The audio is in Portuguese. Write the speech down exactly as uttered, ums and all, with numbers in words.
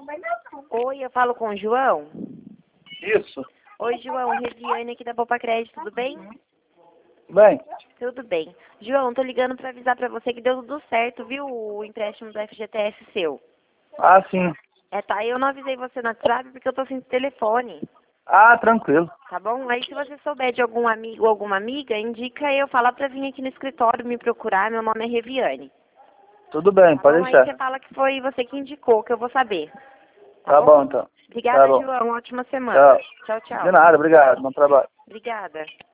Oi, eu falo com o João? Isso. Oi, João, Reviane aqui da Poupa Crédito, tudo bem? Bem, Tudo bem. João, tô ligando pra avisar pra você que deu tudo certo, viu, o empréstimo do F G T S seu. ah, sim. É, tá, eu não avisei você no WhatsApp porque eu tô sem telefone, Ah, tranquilo. tá bom? Aí se você souber de algum amigo ou alguma amiga, indica eu falar pra vir aqui no escritório me procurar, meu nome é Reviane. Tudo bem, Tá pode bom? Aí deixar. você fala que foi você que indicou, que eu vou saber. Tá, Tá bom? bom, então. Obrigada, Tá bom. João. Ótima semana. Tchau. Tchau, tchau. De nada, obrigado. Bom trabalho. Obrigada.